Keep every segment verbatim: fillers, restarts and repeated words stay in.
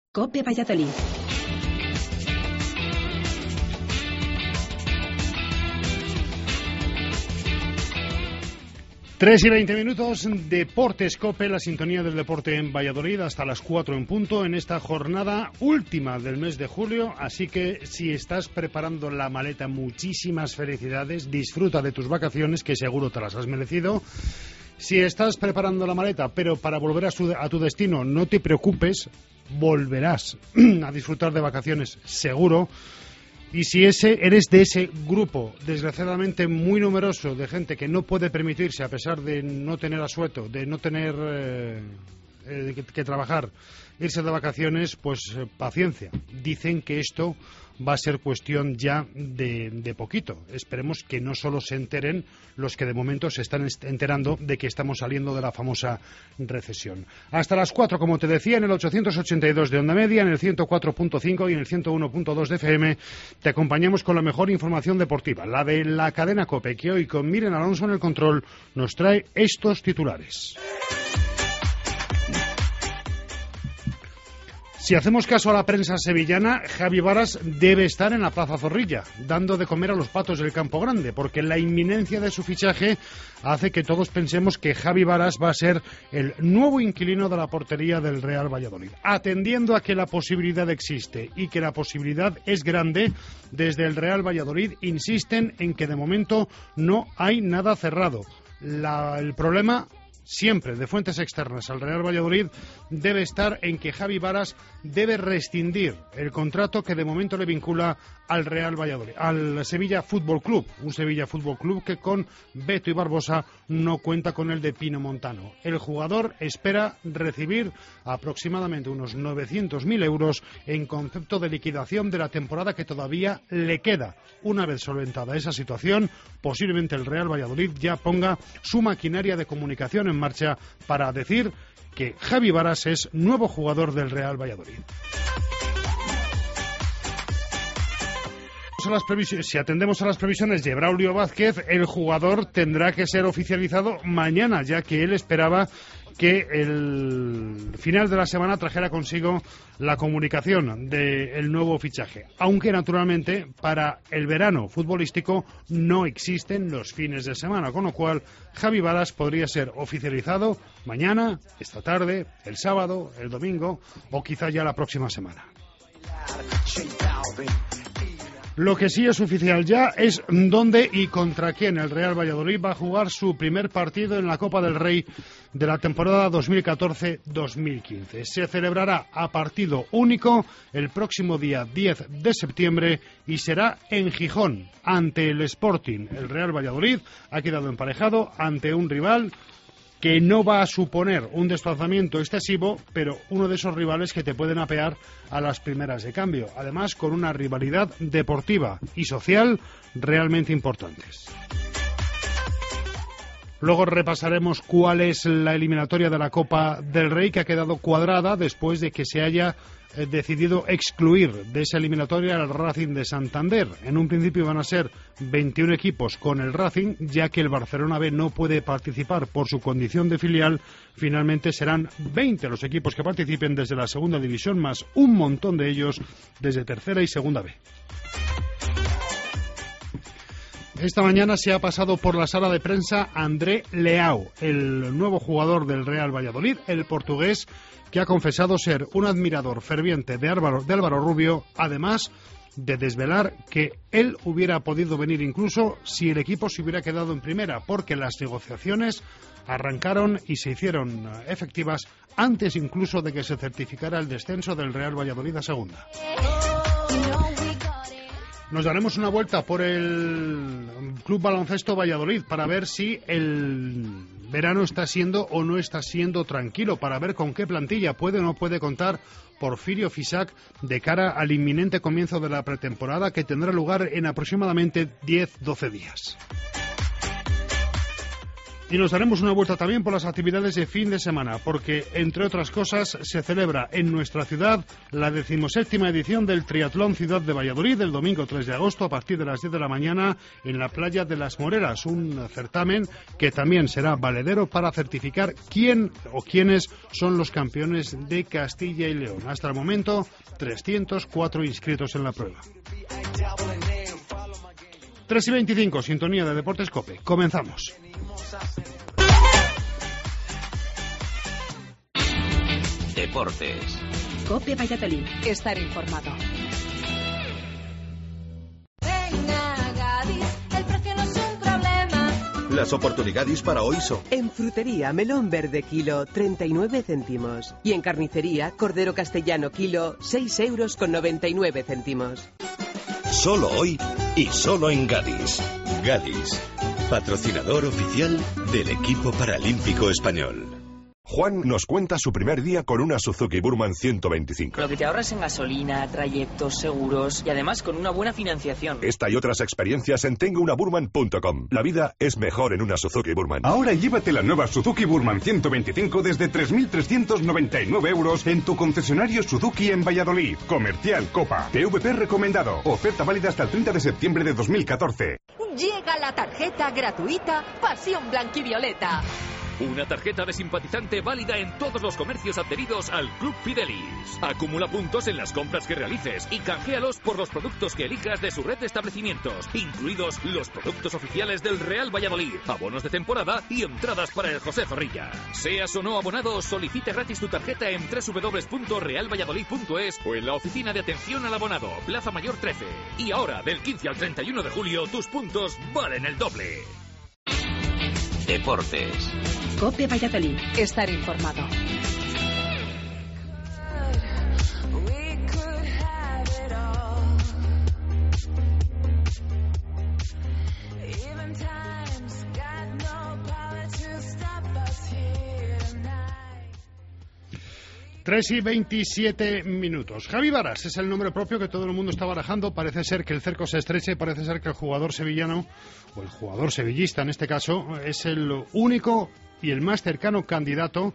COPE Valladolid. Tres y veinte minutos, Deportes COPE, la sintonía del deporte en Valladolid, hasta las cuatro en punto, en esta jornada última del mes de julio. Así que si estás preparando la maleta, muchísimas felicidades, disfruta de tus vacaciones, que seguro te las has merecido. Si estás preparando la maleta, pero para volver a, su, a tu destino, no te preocupes, volverás a disfrutar de vacaciones, seguro. Y si ese eres de ese grupo, desgraciadamente muy numeroso, de gente que no puede permitirse, a pesar de no tener asueto, de no tener eh, eh, que, que trabajar, irse de vacaciones, pues eh, paciencia. Dicen que esto va a ser cuestión ya de, de poquito. Esperemos que no solo se enteren los que de momento se están enterando de que estamos saliendo de la famosa recesión. Hasta las cuatro, como te decía, en el ochocientos ochenta y dos de onda media, en el ciento cuatro punto cinco y en el ciento uno punto dos de F M, te acompañamos con la mejor información deportiva, la de la cadena COPE, que hoy con Miren Alonso en el control nos trae estos titulares. Si hacemos caso a la prensa sevillana, Javi Varas debe estar en la Plaza Zorrilla, dando de comer a los patos del Campo Grande, porque la inminencia de su fichaje hace que todos pensemos que Javi Varas va a ser el nuevo inquilino de la portería del Real Valladolid. Atendiendo a que la posibilidad existe y que la posibilidad es grande, desde el Real Valladolid insisten en que de momento no hay nada cerrado. La, el problema siempre de fuentes externas al Real Valladolid debe estar en que Javi Varas debe rescindir el contrato que de momento le vincula al Real Valladolid, al Sevilla Fútbol Club, un Sevilla Fútbol Club que con Beto y Barbosa no cuenta con el de Pino Montano. El jugador espera recibir aproximadamente unos novecientos mil euros en concepto de liquidación de la temporada que todavía le queda. Una vez solventada esa situación, posiblemente el Real Valladolid ya ponga su maquinaria de comunicación en marcha para decir que Javi Varas es nuevo jugador del Real Valladolid. Si atendemos a las previsiones de Braulio Vázquez, el jugador tendrá que ser oficializado mañana, ya que él esperaba que el final de la semana trajera consigo la comunicación del nuevo fichaje. Aunque, naturalmente, para el verano futbolístico no existen los fines de semana, con lo cual Javi Varas podría ser oficializado mañana, esta tarde, el sábado, el domingo o quizá ya la próxima semana. Lo que sí es oficial ya es dónde y contra quién el Real Valladolid va a jugar su primer partido en la Copa del Rey de la temporada dos mil catorce dos mil quince. Se celebrará a partido único el próximo día diez de septiembre y será en Gijón, ante el Sporting. El Real Valladolid ha quedado emparejado ante un rival que no va a suponer un desplazamiento excesivo, pero uno de esos rivales que te pueden apear a las primeras de cambio. Además, con una rivalidad deportiva y social realmente importantes. Luego repasaremos cuál es la eliminatoria de la Copa del Rey, que ha quedado cuadrada después de que se haya eh, decidido excluir de esa eliminatoria al Racing de Santander. En un principio van a ser veintiún equipos con el Racing, ya que el Barcelona B no puede participar por su condición de filial. Finalmente serán veinte los equipos que participen desde la segunda división, más un montón de ellos desde tercera y segunda B. Esta mañana se ha pasado por la sala de prensa André Leao, el nuevo jugador del Real Valladolid, el portugués, que ha confesado ser un admirador ferviente de Álvaro, de Álvaro Rubio, además de desvelar que él hubiera podido venir incluso si el equipo se hubiera quedado en primera, porque las negociaciones arrancaron y se hicieron efectivas antes incluso de que se certificara el descenso del Real Valladolid a segunda. Nos daremos una vuelta por el Club Baloncesto Valladolid para ver si el verano está siendo o no está siendo tranquilo, para ver con qué plantilla puede o no puede contar Porfirio Fisac de cara al inminente comienzo de la pretemporada, que tendrá lugar en aproximadamente diez doce días. Y nos daremos una vuelta también por las actividades de fin de semana, porque, entre otras cosas, se celebra en nuestra ciudad la decimoséptima edición del Triatlón Ciudad de Valladolid, el domingo tres de agosto, a partir de las diez de la mañana, en la playa de Las Moreras, un certamen que también será valedero para certificar quién o quiénes son los campeones de Castilla y León. Hasta el momento, trescientos cuatro inscritos en la prueba. tres y veinticinco, sintonía de Deportes COPE. Comenzamos. Deportes. COPE Valladolid. Estar informado. Venga, Gadis, el precio no es un problema. Las oportunidades para hoy son: en frutería, melón verde kilo, treinta y nueve céntimos. Y en carnicería, cordero castellano kilo, seis euros con noventa y nueve céntimos. Solo hoy y solo en Gadis. Gadis, patrocinador oficial del equipo paralímpico español. Juan nos cuenta su primer día con una Suzuki Burman ciento veinticinco. Lo que te ahorras en gasolina, trayectos, seguros y además con una buena financiación. Esta y otras experiencias en tengo una burman punto com. La vida es mejor en una Suzuki Burman. Ahora llévate la nueva Suzuki Burman ciento veinticinco desde tres mil trescientos noventa y nueve euros en tu concesionario Suzuki en Valladolid. Comercial Copa. T V P recomendado. Oferta válida hasta el treinta de septiembre de dos mil catorce. Llega la tarjeta gratuita Pasión Blanquivioleta. Una tarjeta de simpatizante válida en todos los comercios adheridos al Club Fidelis. Acumula puntos en las compras que realices y canjealos por los productos que elijas de su red de establecimientos, incluidos los productos oficiales del Real Valladolid, abonos de temporada y entradas para el José Zorrilla. Seas o no abonado, solicite gratis tu tarjeta en doble u doble u doble u punto real valladolid punto es o en la oficina de atención al abonado, Plaza Mayor trece. Y ahora, del quince al treinta y uno de julio, tus puntos valen el doble. Deportes. COPE Valladolid. Estar informado. tres y veintisiete minutos. Javi Varas es el nombre propio que todo el mundo está barajando. Parece ser que el cerco se estreche, parece ser que el jugador sevillano, o el jugador sevillista en este caso, es el único y el más cercano candidato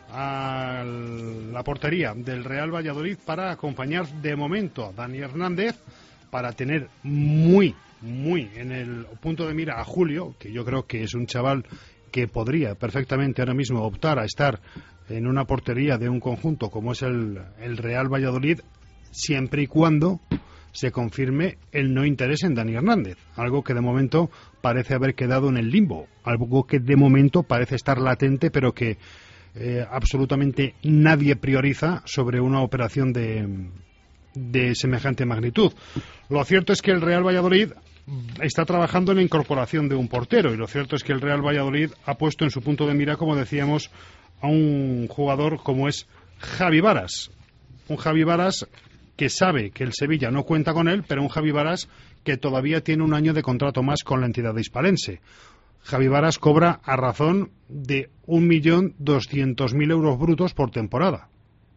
a la portería del Real Valladolid para acompañar de momento a Dani Hernández, para tener muy, muy en el punto de mira a Julio, que yo creo que es un chaval que podría perfectamente ahora mismo optar a estar en una portería de un conjunto como es el, el Real Valladolid, siempre y cuando se confirme el no interés en Dani Hernández, algo que de momento parece haber quedado en el limbo, algo que de momento parece estar latente, pero que eh, absolutamente nadie prioriza sobre una operación de, de semejante magnitud. Lo cierto es que el Real Valladolid está trabajando en la incorporación de un portero, y lo cierto es que el Real Valladolid ha puesto en su punto de mira, como decíamos, a un jugador como es Javi Varas. Un Javi Varas que sabe que el Sevilla no cuenta con él, pero un Javi Varas que todavía tiene un año de contrato más con la entidad hispalense. Javi Varas cobra a razón de un millón doscientos mil euros brutos por temporada.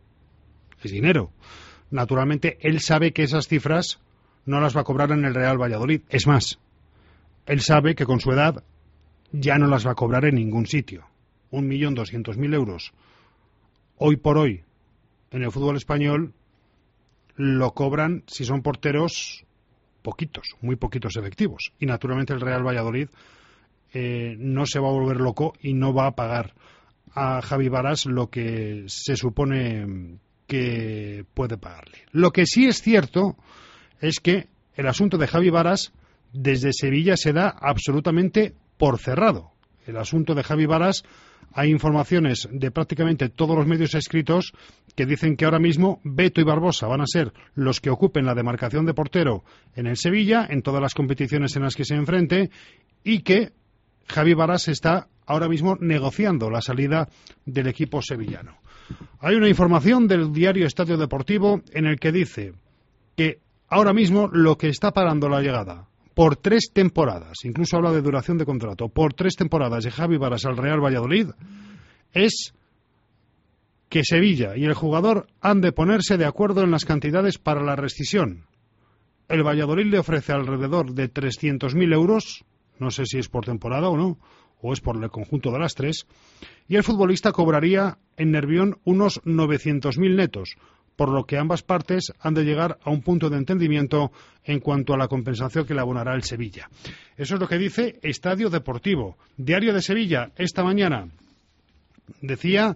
Es dinero. Naturalmente, él sabe que esas cifras no las va a cobrar en el Real Valladolid. Es más, él sabe que con su edad ya no las va a cobrar en ningún sitio. un millón doscientos mil euros hoy por hoy en el fútbol español lo cobran, si son porteros, poquitos, muy poquitos efectivos. Y naturalmente el Real Valladolid eh, no se va a volver loco y no va a pagar a Javi Varas lo que se supone que puede pagarle. Lo que sí es cierto es que el asunto de Javi Varas desde Sevilla se da absolutamente por cerrado. El asunto de Javi Varas, hay informaciones de prácticamente todos los medios escritos que dicen que ahora mismo Beto y Barbosa van a ser los que ocupen la demarcación de portero en el Sevilla, en todas las competiciones en las que se enfrente, y que Javi Varas está ahora mismo negociando la salida del equipo sevillano. Hay una información del diario Estadio Deportivo en el que dice que ahora mismo lo que está parando la llegada por tres temporadas, incluso habla de duración de contrato, por tres temporadas de Javi Varas al Real Valladolid, es que Sevilla y el jugador han de ponerse de acuerdo en las cantidades para la rescisión. El Valladolid le ofrece alrededor de trescientos mil euros, no sé si es por temporada o no, o es por el conjunto de las tres, y el futbolista cobraría en Nervión unos novecientos mil netos, por lo que ambas partes han de llegar a un punto de entendimiento en cuanto a la compensación que le abonará el Sevilla. Eso es lo que dice Estadio Deportivo. Diario de Sevilla, esta mañana, decía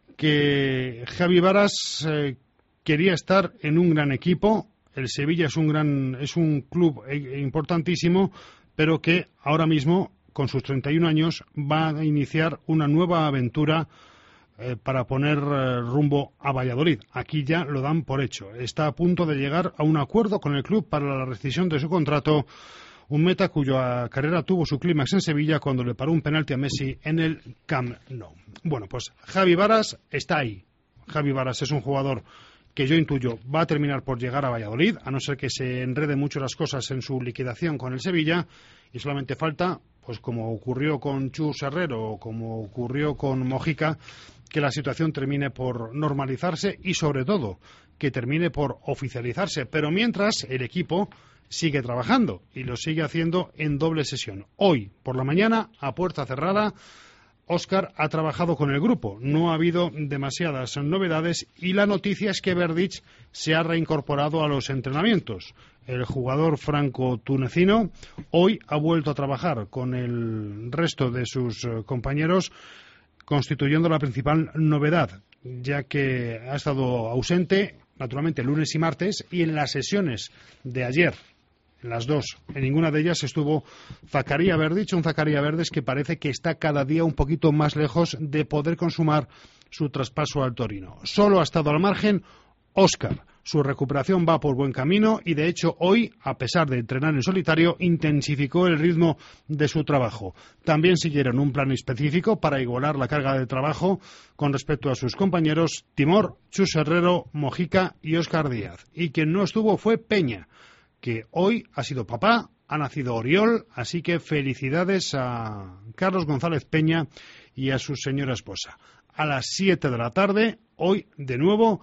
que Javi Varas eh, quería estar en un gran equipo. El Sevilla es un gran, es un club importantísimo, pero que ahora mismo, con sus treinta y un años, va a iniciar una nueva aventura eh, para poner eh, rumbo a Valladolid. Aquí ya lo dan por hecho. Está a punto de llegar a un acuerdo con el club para la rescisión de su contrato, un meta cuya carrera tuvo su clímax en Sevilla cuando le paró un penalti a Messi en el Camp Nou. Bueno, pues Javi Varas está ahí. Javi Varas es un jugador que yo intuyo va a terminar por llegar a Valladolid, a no ser que se enreden mucho las cosas en su liquidación con el Sevilla, y solamente falta, pues como ocurrió con Chus Herrero o como ocurrió con Mojica, que la situación termine por normalizarse y, sobre todo, que termine por oficializarse. Pero mientras, el equipo sigue trabajando y lo sigue haciendo en doble sesión. Hoy, por la mañana, a puerta cerrada, Óscar ha trabajado con el grupo. No ha habido demasiadas novedades y la noticia es que Verdic se ha reincorporado a los entrenamientos. El jugador franco-tunecino hoy ha vuelto a trabajar con el resto de sus compañeros, constituyendo la principal novedad, ya que ha estado ausente, naturalmente, lunes y martes, y en las sesiones de ayer, en las dos, en ninguna de ellas estuvo Zakaria Verdic, un Zakaria Verdes que parece que está cada día un poquito más lejos de poder consumar su traspaso al Torino. Solo ha estado al margen Óscar. Su recuperación va por buen camino y, de hecho, hoy, a pesar de entrenar en solitario, intensificó el ritmo de su trabajo. También siguieron un plan específico para igualar la carga de trabajo con respecto a sus compañeros Timor, Chus Herrero, Mojica y Óscar Díaz. Y quien no estuvo fue Peña, que hoy ha sido papá, ha nacido Oriol, así que felicidades a Carlos González Peña y a su señora esposa. A las siete de la tarde, hoy de nuevo,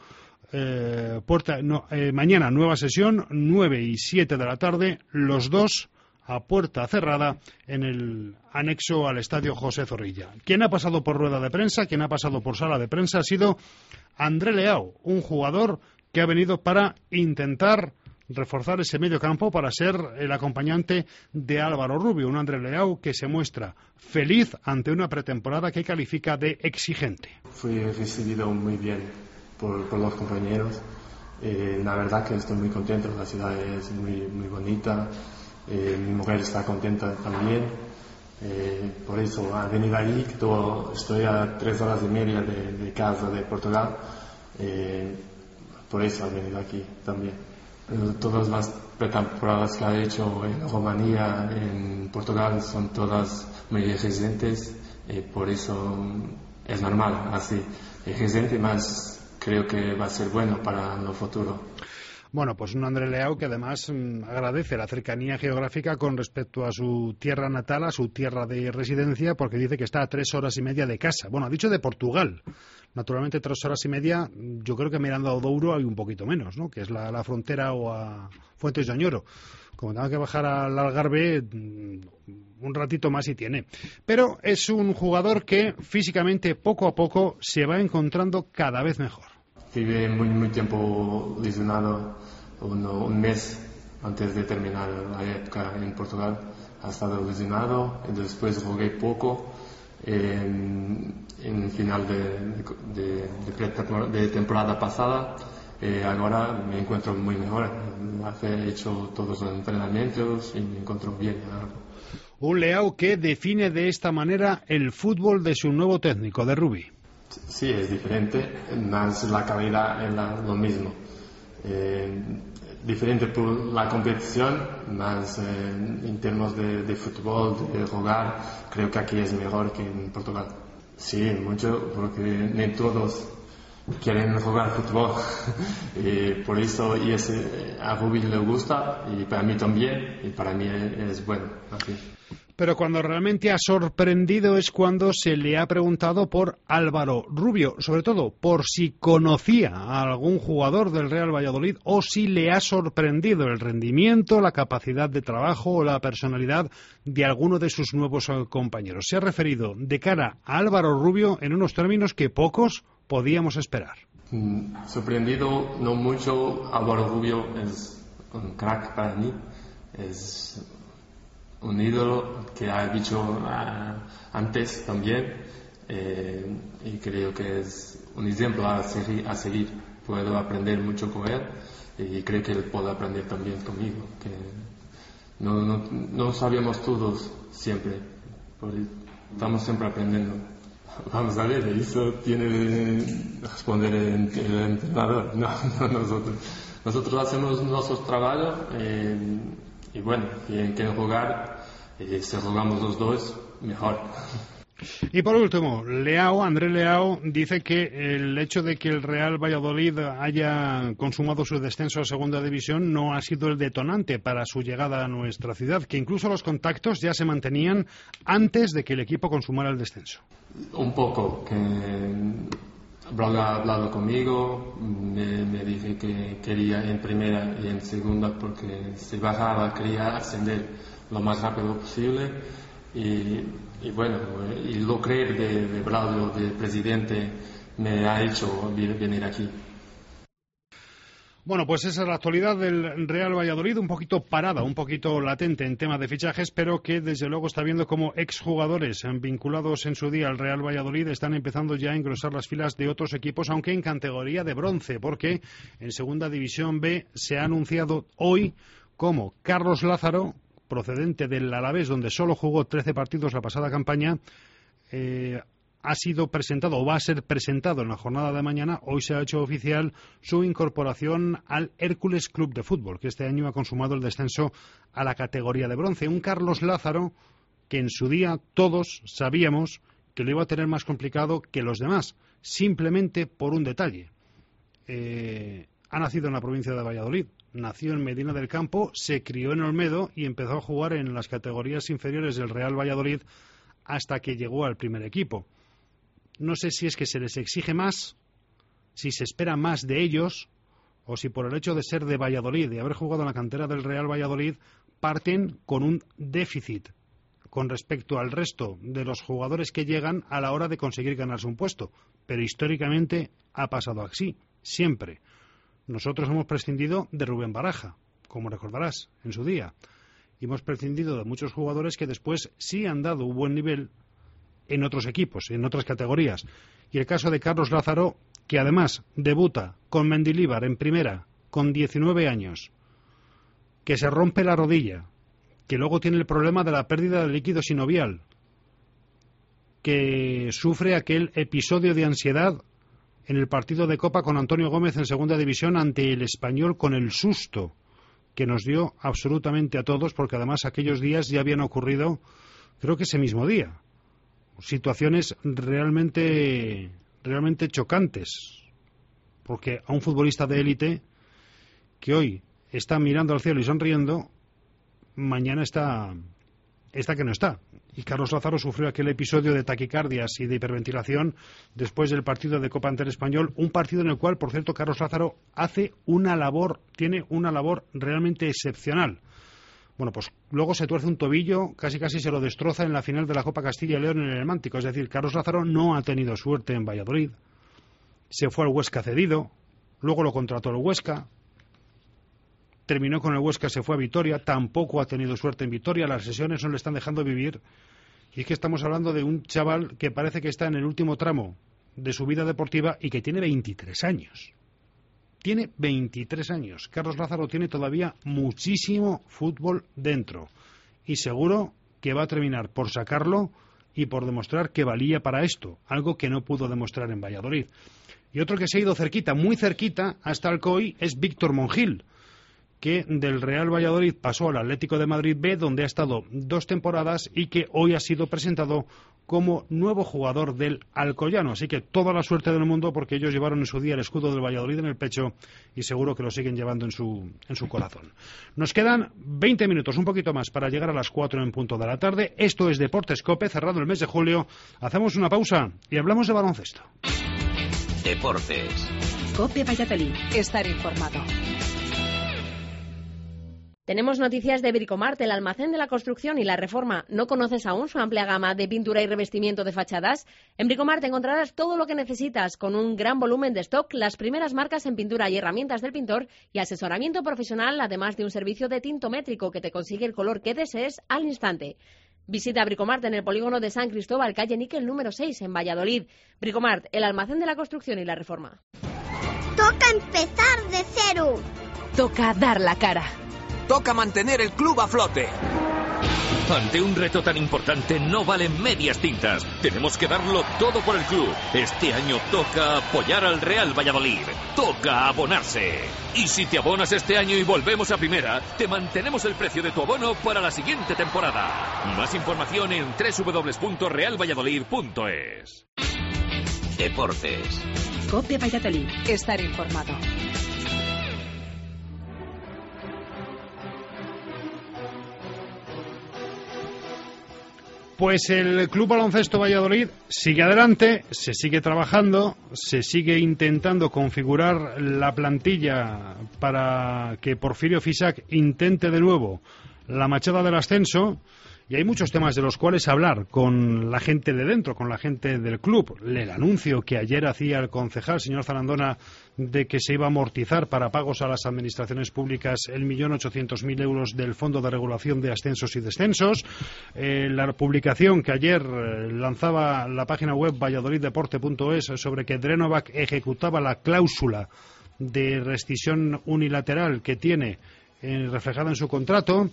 eh, puerta, no, eh, mañana nueva sesión, nueve y siete de la tarde, los dos a puerta cerrada en el anexo al estadio José Zorrilla. Quien ha pasado por rueda de prensa, quien ha pasado por sala de prensa ha sido André Leao, un jugador que ha venido para intentar reforzar ese medio campo para ser el acompañante de Álvaro Rubio, un André Leao que se muestra feliz ante una pretemporada que califica de exigente. Fui recibido muy bien por, por los compañeros. Eh, la verdad que estoy muy contento, la ciudad es muy, muy bonita, eh, mi mujer está contenta también. Eh, por eso ha venido allí, que todo, estoy a tres horas y media de, de casa de Portugal, eh, por eso ha venido aquí también. Todas las pretemporadas que ha hecho en Rumanía, en Portugal, son todas muy exigentes, y por eso es normal, así, exigente, más creo que va a ser bueno para el futuro. Bueno, pues un André Leao que además mmm, agradece la cercanía geográfica con respecto a su tierra natal, a su tierra de residencia, porque dice que está a tres horas y media de casa. Bueno, ha dicho de Portugal. Naturalmente, tres horas y media, yo creo que mirando a Douro hay un poquito menos, ¿no? Que es la, la frontera, o a Fuentes de Oñoro. Como tenga que bajar al Algarve, un ratito más y tiene. Pero es un jugador que físicamente, poco a poco, se va encontrando cada vez mejor. Vive muy, muy tiempo lesionado, un, un mes antes de terminar la época en Portugal. Ha estado lesionado y después jugué poco. En, en final de, de, de, de temporada pasada, eh, ahora me encuentro muy mejor. He hecho todos los entrenamientos y me encuentro bien. Un Leao que define de esta manera el fútbol de su nuevo técnico, de Rubi. Sí, es diferente, más la calidad es la, lo mismo. Eh, diferente por la competición, más eh, en términos de, de fútbol, de jugar, creo que aquí es mejor que en Portugal. Sí, mucho, porque no todos quieren jugar fútbol. Y por eso y ese, a Rubí le gusta, y para mí también, y para mí es, es bueno. Aquí. Pero cuando realmente ha sorprendido es cuando se le ha preguntado por Álvaro Rubio, sobre todo por si conocía a algún jugador del Real Valladolid o si le ha sorprendido el rendimiento, la capacidad de trabajo o la personalidad de alguno de sus nuevos compañeros. Se ha referido de cara a Álvaro Rubio en unos términos que pocos podíamos esperar. Mm, sorprendido, no mucho. Álvaro Rubio es un crack para mí. Es un ídolo que ha dicho uh, antes también, eh, y creo que es un ejemplo a seguir, a seguir. Puedo aprender mucho con él y creo que él puede aprender también conmigo, que no, no, no sabemos todos siempre, estamos siempre aprendiendo. Vamos a ver, eso tiene que responder el, el entrenador, no, no nosotros. Nosotros hacemos nuestro trabajo, eh, y bueno, tienen que jugar, eh, si jugamos los dos, mejor. Y por último, Leao, André Leao, dice que el hecho de que el Real Valladolid haya consumado su descenso a Segunda División no ha sido el detonante para su llegada a nuestra ciudad, que incluso los contactos ya se mantenían antes de que el equipo consumara el descenso. Un poco, que Braga ha hablado conmigo, me, me dije que quería en primera y en segunda porque si bajaba quería ascender lo más rápido posible y, y bueno, y lo creer de, de Braulio, del presidente, me ha hecho venir aquí. Bueno, pues esa es la actualidad del Real Valladolid, un poquito parada, un poquito latente en tema de fichajes, pero que desde luego está viendo como exjugadores vinculados en su día al Real Valladolid están empezando ya a engrosar las filas de otros equipos, aunque en categoría de bronce, porque en Segunda División B se ha anunciado hoy como Carlos Lázaro, procedente del Alavés, donde solo jugó trece partidos la pasada campaña, eh, ha sido presentado o va a ser presentado en la jornada de mañana. Hoy se ha hecho oficial su incorporación al Hércules Club de Fútbol, que este año ha consumado el descenso a la categoría de bronce. Un Carlos Lázaro que en su día todos sabíamos que lo iba a tener más complicado que los demás, simplemente por un detalle. Eh, ha nacido en la provincia de Valladolid, nació en Medina del Campo, se crió en Olmedo y empezó a jugar en las categorías inferiores del Real Valladolid hasta que llegó al primer equipo. No sé si es que se les exige más, si se espera más de ellos, o si por el hecho de ser de Valladolid, de haber jugado en la cantera del Real Valladolid, parten con un déficit con respecto al resto de los jugadores que llegan a la hora de conseguir ganarse un puesto. Pero históricamente ha pasado así, siempre. Nosotros hemos prescindido de Rubén Baraja, como recordarás, en su día. Y hemos prescindido de muchos jugadores que después sí han dado un buen nivel en otros equipos, en otras categorías. Y el caso de Carlos Lázaro, que además debuta con Mendilibar en primera, con diecinueve años, que se rompe la rodilla, que luego tiene el problema de la pérdida de líquido sinovial, que sufre aquel episodio de ansiedad en el partido de Copa con Antonio Gómez en Segunda División ante el Español, con el susto que nos dio absolutamente a todos, porque además aquellos días ya habían ocurrido, creo que ese mismo día, situaciones realmente realmente chocantes, porque a un futbolista de élite que hoy está mirando al cielo y sonriendo, mañana está está que no está. Y Carlos Lázaro sufrió aquel episodio de taquicardias y de hiperventilación después del partido de Copa ante el Español, un partido en el cual, por cierto, Carlos Lázaro hace una labor, tiene una labor realmente excepcional. Bueno, pues luego se tuerce un tobillo, casi casi se lo destroza en la final de la Copa Castilla y León en el Mántico. Es decir, Carlos Lázaro no ha tenido suerte en Valladolid. Se fue al Huesca cedido, luego lo contrató el Huesca, terminó con el Huesca, se fue a Vitoria, tampoco ha tenido suerte en Vitoria, las lesiones no le están dejando vivir. Y es que estamos hablando de un chaval que parece que está en el último tramo de su vida deportiva y que tiene veintitrés años. Tiene veintitrés años. Carlos Lázaro tiene todavía muchísimo fútbol dentro. Y seguro que va a terminar por sacarlo y por demostrar que valía para esto. Algo que no pudo demostrar en Valladolid. Y otro que se ha ido cerquita, muy cerquita, hasta Alcoy, es Víctor Monjil, que del Real Valladolid pasó al Atlético de Madrid B, donde ha estado dos temporadas y que hoy ha sido presentado como nuevo jugador del Alcoyano. Así que toda la suerte del mundo, porque ellos llevaron en su día el escudo del Valladolid en el pecho y seguro que lo siguen llevando en su, en su corazón. Nos quedan veinte minutos, un poquito más, para llegar a las cuatro en punto de la tarde. Esto es Deportes COPE, cerrado el mes de julio. Hacemos una pausa y hablamos de baloncesto. Deportes. COPE Valladolid. Estar informado. Tenemos noticias de Bricomart, el almacén de la construcción y la reforma. ¿No conoces aún su amplia gama de pintura y revestimiento de fachadas? En Bricomart encontrarás todo lo que necesitas, con un gran volumen de stock, las primeras marcas en pintura y herramientas del pintor y asesoramiento profesional, además de un servicio de tintométrico que te consigue el color que desees al instante. Visita Bricomart en el polígono de San Cristóbal, calle Níquel número seis, en Valladolid. Bricomart, el almacén de la construcción y la reforma. Toca empezar de cero. Toca dar la cara. Toca mantener el club a flote. Ante un reto tan importante no valen medias tintas. Tenemos que darlo todo por el club. Este año toca apoyar al Real Valladolid. Toca abonarse. Y si te abonas este año y volvemos a primera, te mantenemos el precio de tu abono para la siguiente temporada. Más información en doble u doble u doble u punto real valladolid punto es. Deportes. COPE Valladolid. Estar informado. Pues el Club Baloncesto Valladolid sigue adelante, se sigue trabajando, se sigue intentando configurar la plantilla para que Porfirio Fisac intente de nuevo la machada del ascenso. Y hay muchos temas de los cuales hablar con la gente de dentro, con la gente del club. El anuncio que ayer hacía el concejal, señor Zarandona, de que se iba a amortizar para pagos a las administraciones públicas el millón ochocientos mil euros del Fondo de Regulación de Ascensos y Descensos. Eh, la publicación que ayer eh, lanzaba la página web valladolid deporte punto es sobre que Drenovac ejecutaba la cláusula de rescisión unilateral que tiene eh, reflejada en su contrato.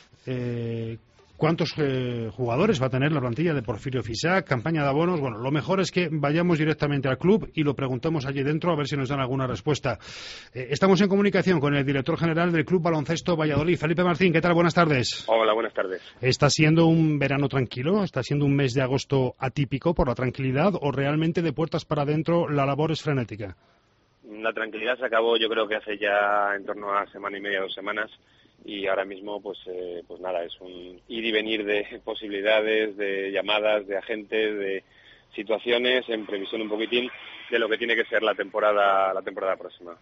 Eh, ¿Cuántos eh, jugadores va a tener la plantilla de Porfirio Fisac? Campaña de abonos. Bueno, lo mejor es que vayamos directamente al club y lo preguntemos allí dentro a ver si nos dan alguna respuesta. Eh, estamos en comunicación con el director general del Club Baloncesto Valladolid, Felipe Martín. ¿Qué tal? Buenas tardes. Hola, buenas tardes. ¿Está siendo un verano tranquilo? ¿Está siendo un mes de agosto atípico por la tranquilidad o realmente de puertas para adentro la labor es frenética? La tranquilidad se acabó, yo creo que hace ya en torno a semana y media, dos semanas. Y ahora mismo, pues eh, pues nada, es un ir y venir de posibilidades, de llamadas, de agentes, de situaciones, en previsión un poquitín de lo que tiene que ser la temporada la temporada próxima.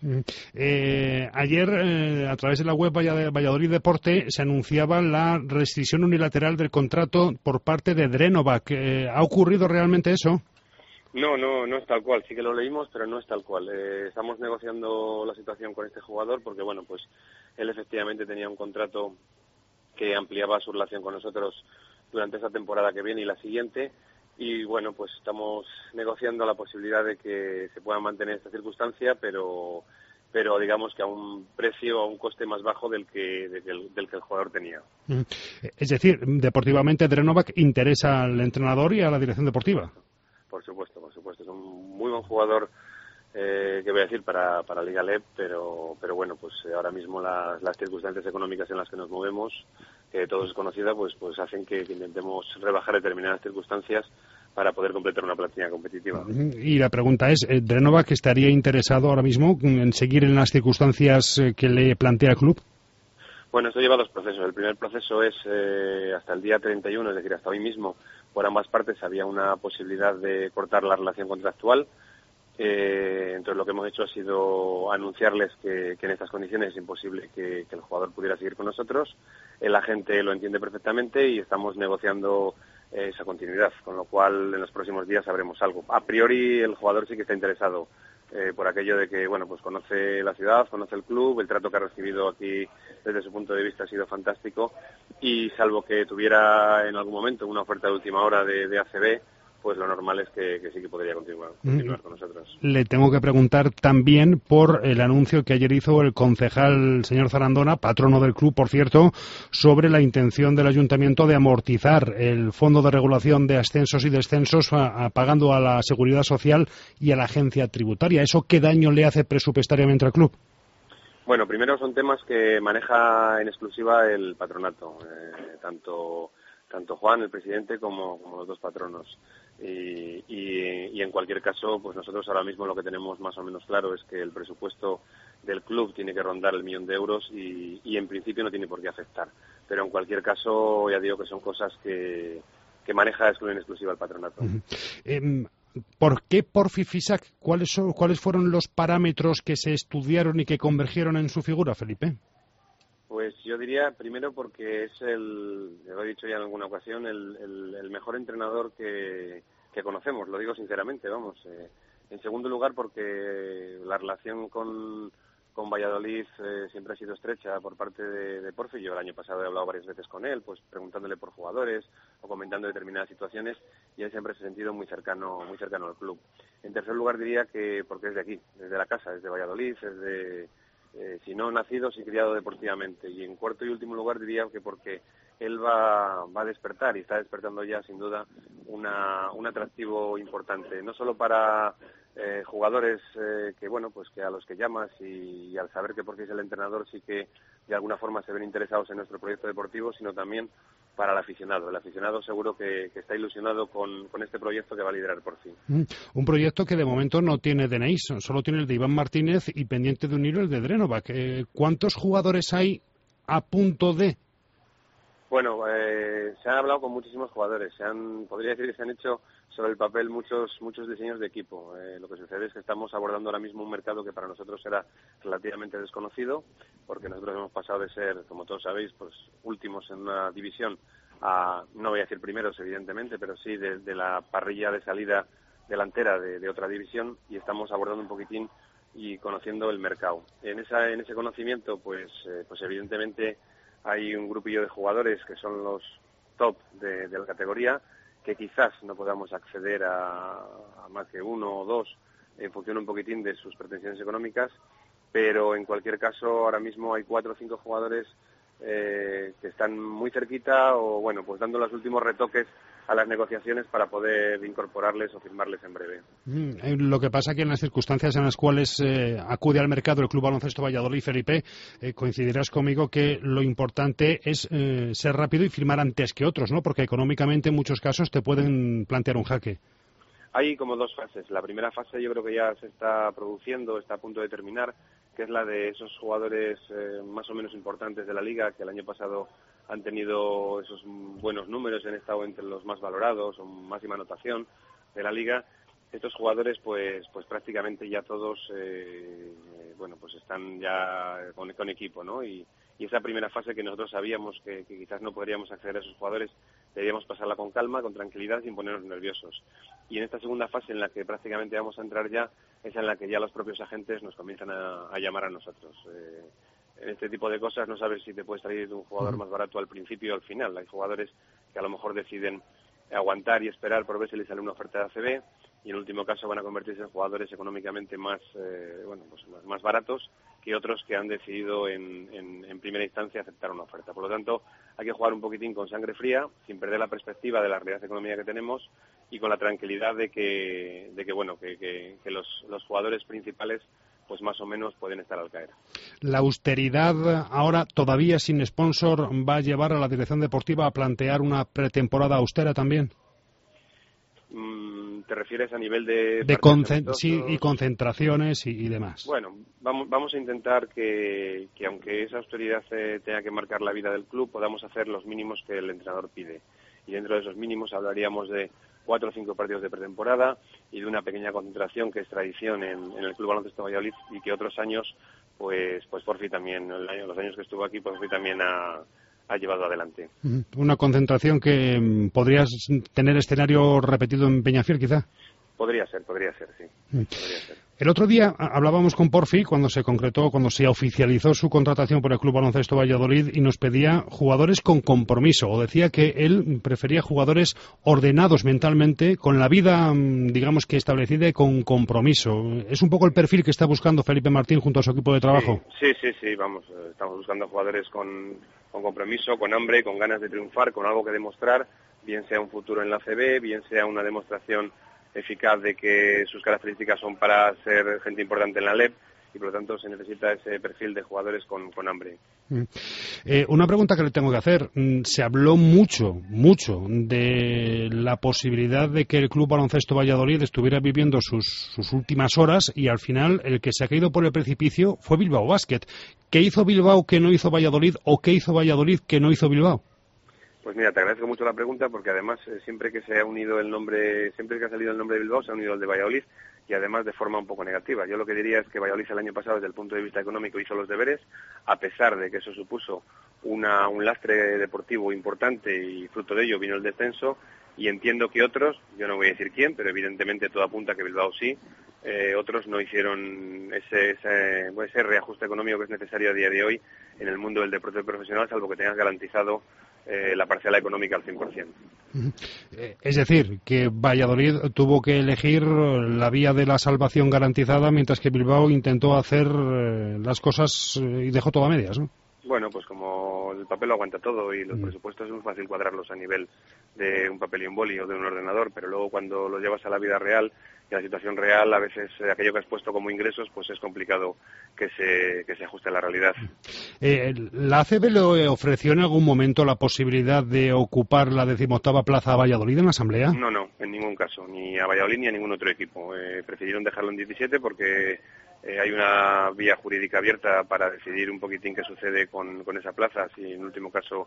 Eh, ayer, eh, a través de la web Valladolid Deporte, se anunciaba la rescisión unilateral del contrato por parte de Drenovac. Eh, ¿Ha ocurrido realmente eso? No, no, no es tal cual. Sí que lo leímos, pero no es tal cual. Eh, estamos negociando la situación con este jugador porque, bueno, pues él efectivamente tenía un contrato que ampliaba su relación con nosotros durante esa temporada que viene y la siguiente. Y, bueno, pues estamos negociando la posibilidad de que se pueda mantener esta circunstancia, pero pero digamos que a un precio, a un coste más bajo del que, del, del que el jugador tenía. Es decir, deportivamente Drenovac interesa al entrenador y a la dirección deportiva. Por supuesto, por supuesto. Es un muy buen jugador, eh, que voy a decir, para, para Liga L E P, pero, pero bueno, pues ahora mismo las, las circunstancias económicas en las que nos movemos, que todos es conocida, pues, pues hacen que, que intentemos rebajar determinadas circunstancias para poder completar una plantilla competitiva. Y la pregunta es, ¿Drenovac estaría interesado ahora mismo en seguir en las circunstancias que le plantea el club? Bueno, esto lleva dos procesos. El primer proceso es eh, hasta el día treinta y uno, es decir, hasta hoy mismo, por ambas partes había una posibilidad de cortar la relación contractual. Eh, entonces lo que hemos hecho ha sido anunciarles que, que en estas condiciones es imposible que, que el jugador pudiera seguir con nosotros. El agente lo entiende perfectamente y estamos negociando eh, esa continuidad, con lo cual en los próximos días sabremos algo. A priori el jugador sí que está interesado. Eh, por aquello de que, bueno, pues conoce la ciudad, conoce el club, el trato que ha recibido aquí desde su punto de vista ha sido fantástico y salvo que tuviera en algún momento una oferta de última hora de, de A C B, pues lo normal es que, que sí que podría continuar, continuar con nosotros. Le tengo que preguntar también por el anuncio que ayer hizo el concejal señor Zarandona, patrono del club, por cierto, sobre la intención del ayuntamiento de amortizar el Fondo de Regulación de Ascensos y Descensos a, a, pagando a la Seguridad Social y a la Agencia Tributaria. ¿Eso qué daño le hace presupuestariamente al club? Bueno, primero son temas que maneja en exclusiva el patronato, eh, tanto tanto Juan, el presidente, como, como los dos patronos. Y, y, y en cualquier caso, pues nosotros ahora mismo lo que tenemos más o menos claro es que el presupuesto del club tiene que rondar el millón de euros y, y en principio no tiene por qué afectar. Pero en cualquier caso, ya digo que son cosas que, que maneja en exclusiva el patronato. Uh-huh. eh, ¿Por qué Porfi Fisac? ¿Cuáles, son, ¿Cuáles fueron los parámetros que se estudiaron y que convergieron en su figura, Felipe? Pues yo diría, primero porque es el, lo he dicho ya en alguna ocasión, el, el, el mejor entrenador que, que conocemos, lo digo sinceramente, vamos. Eh, en segundo lugar porque la relación con, con Valladolid eh, siempre ha sido estrecha por parte de, de Porfi. Yo el año pasado he hablado varias veces con él, pues preguntándole por jugadores o comentando determinadas situaciones, y él siempre se ha sentido muy cercano, muy cercano al club. En tercer lugar diría que porque es de aquí, desde la casa, desde Valladolid, es de... Eh, si no nacido, si criado deportivamente. Y en cuarto y último lugar diría que porque él va, va a despertar y está despertando ya sin duda una, un atractivo importante, no solo para eh, jugadores eh, que bueno pues que a los que llamas y, y al saber que porque es el entrenador sí que de alguna forma se ven interesados en nuestro proyecto deportivo, sino también para el aficionado. El aficionado seguro que, que está ilusionado con, con este proyecto que va a liderar por fin. Mm, un proyecto que de momento no tiene D N I, solo tiene el de Iván Martínez y pendiente de unirlo el de Drenova. Eh, ¿Cuántos jugadores hay a punto de...? Bueno, eh, se han hablado con muchísimos jugadores. Se han, podría decir que se han hecho sobre el papel muchos muchos diseños de equipo. Eh, lo que sucede es que estamos abordando ahora mismo un mercado que para nosotros era relativamente desconocido, porque nosotros hemos pasado de ser, como todos sabéis, pues últimos en una división a, no voy a decir primeros evidentemente, pero sí de, de la parrilla de salida delantera de, de otra división, y estamos abordando un poquitín y conociendo el mercado. En esa en ese conocimiento, pues eh, pues evidentemente hay un grupillo de jugadores que son los top de, de la categoría, que quizás no podamos acceder a, a más que uno o dos en función un poquitín de sus pretensiones económicas, pero en cualquier caso ahora mismo hay cuatro o cinco jugadores eh, que están muy cerquita o bueno pues dando los últimos retoques a las negociaciones para poder incorporarles o firmarles en breve. Mm, lo que pasa que en las circunstancias en las cuales eh, acude al mercado el Club Baloncesto Valladolid, Felipe, eh, coincidirás conmigo que lo importante es eh, ser rápido y firmar antes que otros, ¿no? Porque económicamente en muchos casos te pueden plantear un jaque. Hay como dos fases. La primera fase yo creo que ya se está produciendo, está a punto de terminar, que es la de esos jugadores eh, más o menos importantes de la Liga, que el año pasado han tenido esos buenos números, han estado entre los más valorados o máxima anotación de la Liga. Estos jugadores pues pues prácticamente ya todos eh, bueno pues están ya con, con equipo, ¿no? Y, y esa primera fase que nosotros sabíamos que, que quizás no podríamos acceder a esos jugadores, deberíamos pasarla con calma, con tranquilidad, sin ponernos nerviosos. Y en esta segunda fase en la que prácticamente vamos a entrar ya, es en la que ya los propios agentes nos comienzan a, a llamar a nosotros. Eh, en este tipo de cosas no sabes si te puedes traer un jugador más barato al principio o al final. Hay jugadores que a lo mejor deciden aguantar y esperar por ver si les sale una oferta de A C B, y en último caso van a convertirse en jugadores económicamente más eh, bueno pues más, más baratos que otros que han decidido en, en, en primera instancia aceptar una oferta. Por lo tanto, hay que jugar un poquitín con sangre fría, sin perder la perspectiva de la realidad económica que tenemos y con la tranquilidad de que de que bueno que, que, que los, los jugadores principales pues más o menos pueden estar al caer. La austeridad ahora todavía sin sponsor va a llevar a la dirección deportiva a plantear una pretemporada austera también. ¿Te refieres a nivel de...? de concent sí, y concentraciones y, y demás. Bueno, vamos, vamos a intentar que, que aunque esa austeridad eh, tenga que marcar la vida del club, podamos hacer los mínimos que el entrenador pide. Y dentro de esos mínimos hablaríamos de cuatro o cinco partidos de pretemporada y de una pequeña concentración que es tradición en, en el Club Baloncesto Valladolid, y que otros años, pues pues Porfi también, el año, los años que estuvo aquí, Porfi también ha... ha llevado adelante. Una concentración que mm, podrías tener escenario repetido en Peñafiel, quizá. Podría ser, podría ser, sí. Mm. Podría ser. El otro día hablábamos con Porfi cuando se concretó, cuando se oficializó su contratación por el Club Baloncesto Valladolid, y nos pedía jugadores con compromiso, o decía que él prefería jugadores ordenados mentalmente, con la vida, digamos que establecida y con compromiso. ¿Es un poco el perfil que está buscando Felipe Martín junto a su equipo de trabajo? Sí, sí, sí, sí, vamos, estamos buscando jugadores con, con compromiso, con hambre, con ganas de triunfar, con algo que demostrar, bien sea un futuro en la A C B, bien sea una demostración eficaz de que sus características son para ser gente importante en la L E P, y por lo tanto se necesita ese perfil de jugadores con, con hambre. Mm. Eh, una pregunta que le tengo que hacer. Se habló mucho, mucho de la posibilidad de que el Club Baloncesto Valladolid estuviera viviendo sus, sus últimas horas y al final el que se ha caído por el precipicio fue Bilbao Basket. ¿Qué hizo Bilbao que no hizo Valladolid o qué hizo Valladolid que no hizo Bilbao? Pues mira, te agradezco mucho la pregunta porque además eh, siempre que se ha unido el nombre, siempre que ha salido el nombre de Bilbao se ha unido el de Valladolid y además de forma un poco negativa. Yo lo que diría es que Valladolid el año pasado desde el punto de vista económico hizo los deberes, a pesar de que eso supuso una, un lastre deportivo importante y fruto de ello vino el descenso, y entiendo que otros, yo no voy a decir quién, pero evidentemente todo apunta a que Bilbao sí, eh, otros no hicieron ese, ese, ese reajuste económico que es necesario a día de hoy en el mundo del deporte profesional, salvo que tengas garantizado Eh, la parcela económica al cien por ciento. Es decir, que Valladolid tuvo que elegir la vía de la salvación garantizada, mientras que Bilbao intentó hacer eh, las cosas eh, y dejó todo a medias, ¿no? Bueno, pues como el papel lo aguanta todo y los mm. presupuestos es muy fácil cuadrarlos a nivel de un papel y un boli o de un ordenador, pero luego cuando lo llevas a la vida real y a la situación real, a veces eh, aquello que has puesto como ingresos, pues es complicado que se, que se ajuste a la realidad. Eh, ¿La A C B le ofreció en algún momento la posibilidad de ocupar la decimoctava plaza a Valladolid en la Asamblea? No, no, en ningún caso, ni a Valladolid ni a ningún otro equipo. Eh, prefirieron dejarlo en diecisiete porque Eh, hay una vía jurídica abierta para decidir un poquitín qué sucede con, con esa plaza, si en último caso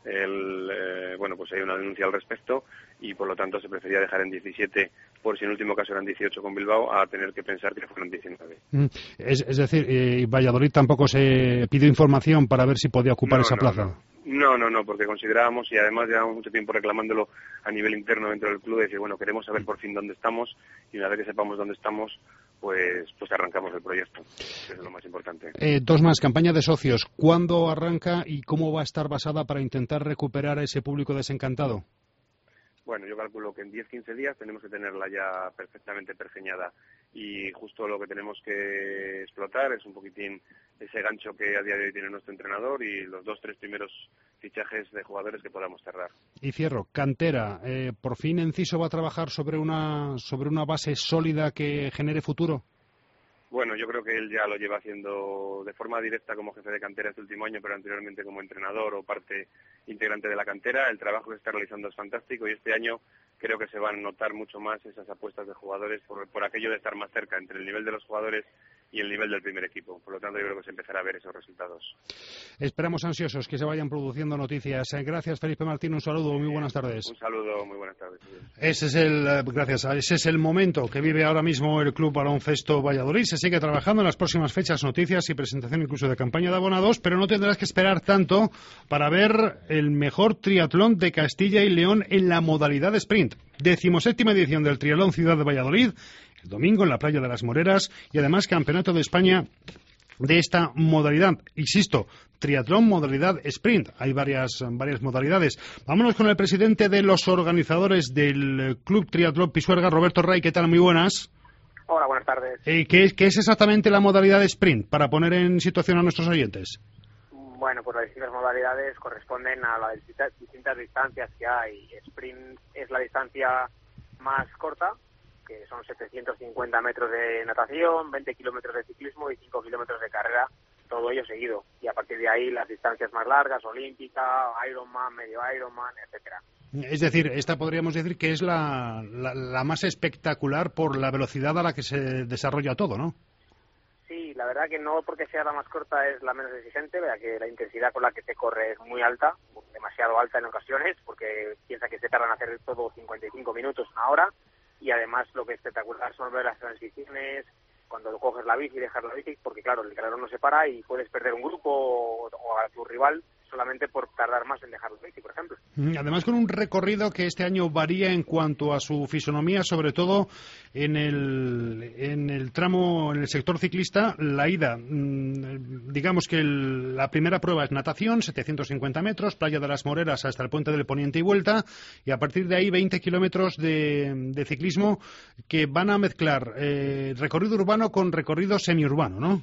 el, eh, bueno, pues hay una denuncia al respecto y por lo tanto se prefería dejar en diecisiete por si en último caso eran dieciocho con Bilbao a tener que pensar que fueron diecinueve. Mm, es, es decir, eh, Valladolid tampoco se pidió información para ver si podía ocupar no, esa no, plaza. No. No, no, no, porque considerábamos, y además llevamos mucho tiempo reclamándolo a nivel interno dentro del club, de decir, bueno, queremos saber por fin dónde estamos, y una vez que sepamos dónde estamos, pues pues arrancamos el proyecto, que es lo más importante. Eh, dos más, campaña de socios. ¿Cuándo arranca y cómo va a estar basada para intentar recuperar a ese público desencantado? Bueno, yo calculo que en diez a quince días tenemos que tenerla ya perfectamente pergeñada y justo lo que tenemos que explotar es un poquitín ese gancho que a día de hoy tiene nuestro entrenador y los dos, tres primeros fichajes de jugadores que podamos cerrar. Y cierro, cantera. Eh, ¿Por fin Enciso va a trabajar sobre una, sobre una base sólida que genere futuro? Bueno, yo creo que él ya lo lleva haciendo de forma directa como jefe de cantera este último año, pero anteriormente como entrenador o parte integrante de la cantera. El trabajo que está realizando es fantástico y este año creo que se van a notar mucho más esas apuestas de jugadores por, por aquello de estar más cerca entre el nivel de los jugadores y el nivel del primer equipo. Por lo tanto, yo creo que se empezará a ver esos resultados. Esperamos ansiosos que se vayan produciendo noticias. Gracias, Felipe Martín. Un saludo. Muy buenas tardes. Un saludo. Muy buenas tardes. Ese es el, gracias. Ese es el momento que vive ahora mismo el Club Baloncesto Valladolid. Se sigue trabajando en las próximas fechas, noticias y presentación incluso de campaña de abonados, pero no tendrás que esperar tanto para ver el mejor triatlón de Castilla y León en la modalidad sprint. Decimoséptima edición del Triatlón Ciudad de Valladolid, el domingo en la playa de las Moreras y además Campeonato de España de esta modalidad. Insisto, triatlón modalidad sprint. Hay varias, varias modalidades. Vámonos con el presidente de los organizadores del Club Triatlón Pisuerga, Roberto Ray. ¿Qué tal? Muy buenas. Hola, buenas tardes. Eh, ¿qué, es, ¿Qué es exactamente la modalidad sprint? Para poner en situación a nuestros oyentes. Bueno, pues las distintas modalidades corresponden a las distintas, distintas distancias que hay. Sprint es la distancia más corta, que son setecientos cincuenta metros de natación, veinte kilómetros de ciclismo y cinco kilómetros de carrera, todo ello seguido. Y a partir de ahí las distancias más largas, olímpica, Ironman, medio Ironman, etcétera. Es decir, esta podríamos decir que es la, la, la más espectacular por la velocidad a la que se desarrolla todo, ¿no? Sí, la verdad que no porque sea la más corta es la menos exigente, vea que la intensidad con la que se corre es muy alta, demasiado alta en ocasiones, porque piensa que se tardan en hacer todo cincuenta y cinco minutos, una hora, y además lo que es espectacular son ver las transiciones, cuando coges la bici y dejas la bici, porque claro, el calor no se para y puedes perder un grupo o, o a tu rival solamente por tardar más en dejar la bici, por ejemplo. Además con un recorrido que este año varía en cuanto a su fisonomía, sobre todo en el, en el tramo, en el sector ciclista, la ida. Digamos que el, la primera prueba es natación, setecientos cincuenta metros, Playa de las Moreras hasta el Puente del Poniente y vuelta, y a partir de ahí veinte kilómetros de, de ciclismo que van a mezclar eh, recorrido urbano con recorrido semiurbano, ¿no?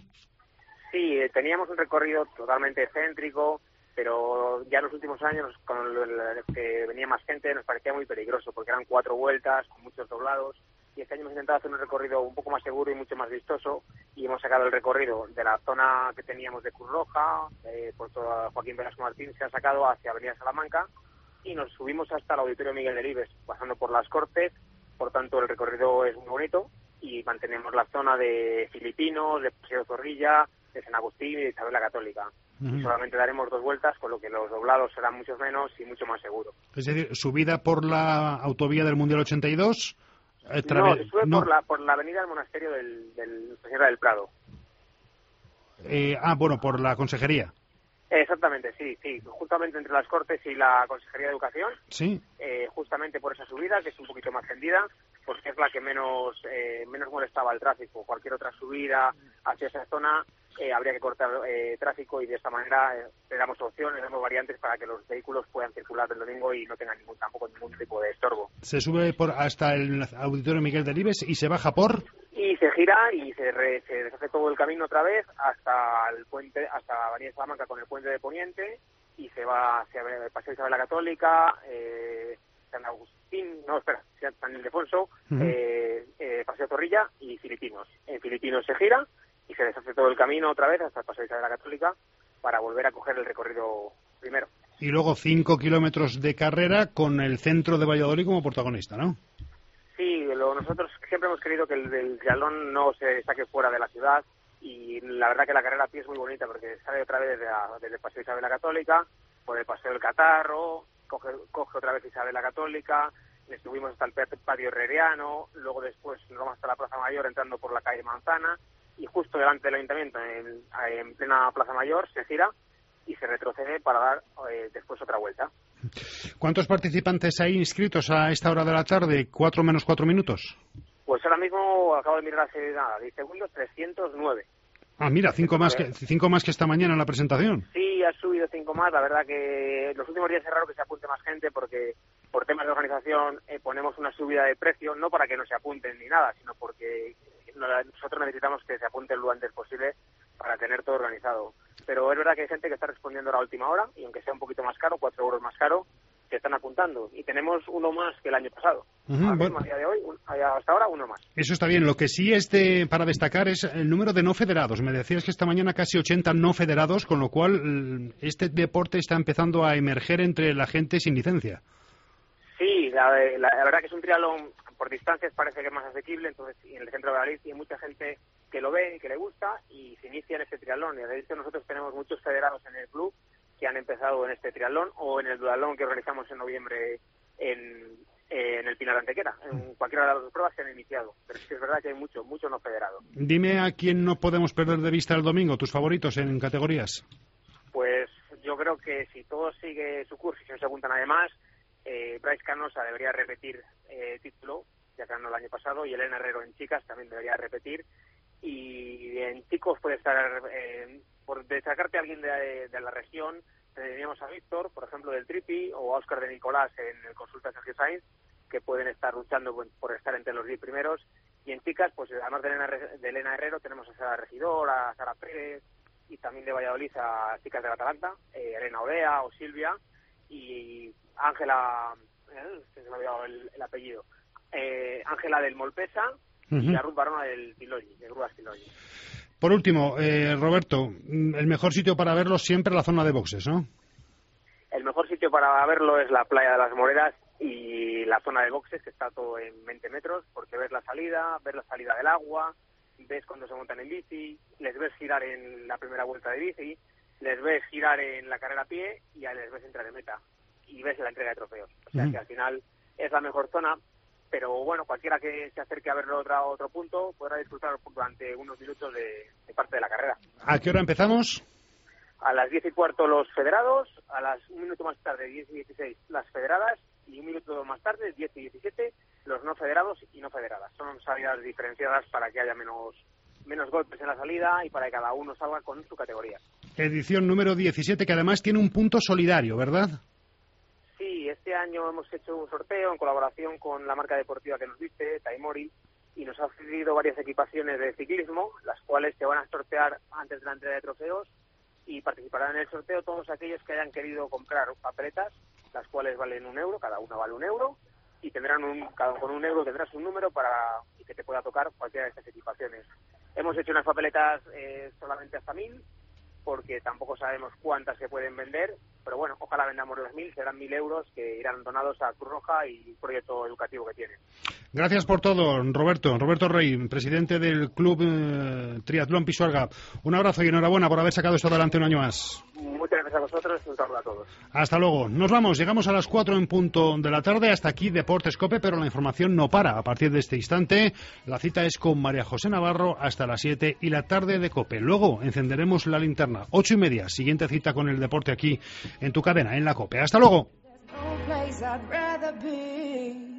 Sí, teníamos un recorrido totalmente céntrico, pero ya en los últimos años, con el que venía más gente, nos parecía muy peligroso, porque eran cuatro vueltas, con muchos doblados, y este año hemos intentado hacer un recorrido un poco más seguro y mucho más vistoso, y hemos sacado el recorrido de la zona que teníamos de Cruz Roja, eh, por toda Joaquín Velasco Martín, se ha sacado hacia Avenida Salamanca, y nos subimos hasta el Auditorio Miguel Delibes, pasando por las Cortes. Por tanto, el recorrido es muy bonito, y mantenemos la zona de Filipinos, de Paseo Zorrilla, de San Agustín y de Isabel la Católica. Uh-huh. Y solamente daremos dos vueltas, con lo que los doblados serán muchos menos y mucho más seguros. Es decir, subida por la autovía del Mundial ochenta y dos... Eh, no, se sube no. Por, la, por la avenida del Monasterio del, del Señora del Prado. Eh, ah, bueno, por la Consejería. Exactamente, sí, sí, justamente entre las Cortes y la Consejería de Educación. Sí. Eh, justamente por esa subida, que es un poquito más tendida, porque es la que menos eh, menos molestaba el tráfico. Cualquier otra subida hacia esa zona eh, habría que cortar eh, tráfico, y de esta manera eh, le damos opciones, le damos variantes para que los vehículos puedan circular el domingo y no tengan ningún, tampoco ningún tipo de estorbo. Se sube por hasta el Auditorio Miguel Delibes y se baja por... Y se gira y se, re, se deshace todo el camino otra vez hasta el puente, hasta Avenida Salamanca con el puente de Poniente, y se va hacia el Paseo Isabel la Católica, eh, San Agustín, no, espera, San Ildefonso, uh-huh. eh, eh, Paseo Zorrilla y Filipinos. En Filipinos se gira y se deshace todo el camino otra vez hasta el Paseo Isabel la Católica para volver a coger el recorrido primero. Y luego cinco kilómetros de carrera con el centro de Valladolid como protagonista, ¿no? Sí, lo, nosotros siempre hemos querido que el, el triatlón no se saque fuera de la ciudad, y la verdad que la carrera a pie es muy bonita porque sale otra vez desde, la, desde el Paseo Isabel la Católica, por el Paseo del Catarro, coge, coge otra vez Isabel la Católica, le subimos hasta el patio herreriano, luego después nos vamos hasta la Plaza Mayor entrando por la calle Manzana, y justo delante del Ayuntamiento, en, en plena Plaza Mayor, se gira y se retrocede para dar eh, después otra vuelta. ¿Cuántos participantes hay inscritos a esta hora de la tarde? ¿Cuatro menos cuatro minutos? Pues ahora mismo acabo de mirar hace nada, diez segundos, trescientos nueve. Ah, mira, cinco más, que, cinco más que esta mañana en la presentación. Sí, ha subido cinco más. La verdad que los últimos días es raro que se apunte más gente porque por temas de organización eh, ponemos una subida de precio, no para que no se apunten ni nada, sino porque nosotros necesitamos que se apunten lo antes posible para tener todo organizado. Pero es verdad que hay gente que está respondiendo a la última hora, y aunque sea un poquito más caro, cuatro euros más caro, se están apuntando. Y tenemos uno más que el año pasado. Uh-huh, ahora mismo, bueno. a día de hoy, un, hasta ahora, uno más. Eso está bien. Lo que sí es de, para destacar es el número de no federados. Me decías que esta mañana casi ochenta no federados, con lo cual este deporte está empezando a emerger entre la gente sin licencia. Sí, la, la, la verdad que es un triatlón por distancias, parece que es más asequible, entonces en el centro de Valladolid hay mucha gente que lo ve y que le gusta y se inicia en este triatlón. Y de hecho nosotros tenemos muchos federados en el club que han empezado en este triatlón o en el duatlón que organizamos en noviembre en, en el Pinar Antequera. En cualquiera de las dos pruebas se han iniciado, pero sí es verdad que hay mucho, mucho no federado. Dime a quién no podemos perder de vista el domingo, tus favoritos en categorías. Pues yo creo que si todo sigue su curso y si no se apuntan además, eh, Bryce Canosa debería repetir eh, título, ya ganó el año pasado, y Elena Herrero en chicas también debería repetir. Y en chicos puede estar, eh, por destacarte a alguien de, de la región, tendríamos a Víctor, por ejemplo, del Tripi, o a Óscar de Nicolás en el Consulta Sergio Sainz, que pueden estar luchando por estar entre los diez primeros. Y en chicas, pues además de Elena, de Elena Herrero, tenemos a Sara Regidor, a Sara Pérez, y también de Valladolid a chicas del Atalanta, eh, Elena Odea o Silvia, y Ángela, eh, se me ha olvidado el, el apellido, eh, Ángela del Molpesa, uh-huh. y la Ruth Barona del Tilogi, de Grúas Tilogi. Por último, eh, Roberto, el mejor sitio para verlo siempre la zona de boxes, ¿no? El mejor sitio para verlo es la playa de las Moreras y la zona de boxes, que está todo en veinte metros, porque ves la salida, ves la salida del agua, ves cuando se montan en bici, les ves girar en la primera vuelta de bici, les ves girar en la carrera a pie y ya les ves entrar de meta y ves la entrega de trofeos. O sea, uh-huh. que al final es la mejor zona, pero bueno, cualquiera que se acerque a verlo a otro, otro punto podrá disfrutar durante unos minutos de, de parte de la carrera. ¿A qué hora empezamos? A las diez y cuarto los federados, a las un minuto más tarde, diez y dieciséis, las federadas, y un minuto más tarde, diez y diecisiete, los no federados y no federadas. Son salidas diferenciadas para que haya menos menos golpes en la salida y para que cada uno salga con su categoría. Edición número diecisiete, que además tiene un punto solidario, ¿verdad? Sí, este año hemos hecho un sorteo en colaboración con la marca deportiva que nos viste, Taimori, y nos ha ofrecido varias equipaciones de ciclismo, las cuales se van a sortear antes de la entrega de trofeos, y participarán en el sorteo todos aquellos que hayan querido comprar papeletas, las cuales valen un euro, cada una vale un euro, y tendrán un, cada con un euro tendrás un número para que te pueda tocar cualquiera de estas equipaciones. Hemos hecho unas papeletas eh, solamente hasta mil, porque tampoco sabemos cuántas se pueden vender, pero bueno, ojalá vendamos las mil, serán mil euros que irán donados a Cruz Roja y un proyecto educativo que tienen. Gracias por todo, Roberto. Roberto Rey, presidente del Club eh, Triatlón Pisuerga. Un abrazo y enhorabuena por haber sacado esto adelante un año más. Muchas gracias a vosotros y un saludo a todos. Hasta luego. Nos vamos. Llegamos a las cuatro en punto de la tarde. Hasta aquí Deportes COPE, pero la información no para. A partir de este instante, la cita es con María José Navarro hasta las siete y la tarde de COPE. Luego encenderemos la linterna. Ocho y media. Siguiente cita con el deporte aquí en tu cadena, en la COPE. Hasta luego.